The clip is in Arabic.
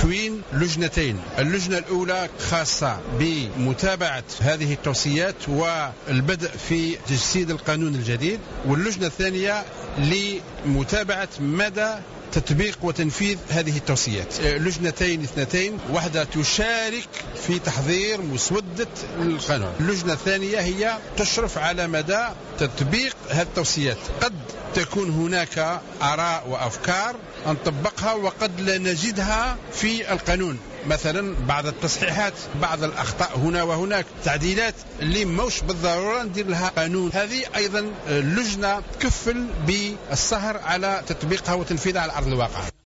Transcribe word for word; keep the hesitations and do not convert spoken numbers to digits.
تكوين لجنتين. اللجنة الأولى خاصة بمتابعة هذه التوصيات والبدء في تجسيد القانون الجديد، واللجنة الثانية لمتابعة مدى تطبيق وتنفيذ هذه التوصيات. لجنتين اثنتين، واحدة تشارك في تحضير مسودة القانون، اللجنة الثانية هي تشرف على مدى تطبيق هذه التوصيات. قد تكون هناك آراء وأفكار أن نطبقها وقد لا نجدها في القانون، مثلا بعض التصحيحات، بعض الأخطاء هنا وهناك، تعديلات اللي موش بالضرورة ندير لها قانون. هذه أيضا لجنة تكفل بالسهر على تطبيقها وتنفيذها على أرض الواقع.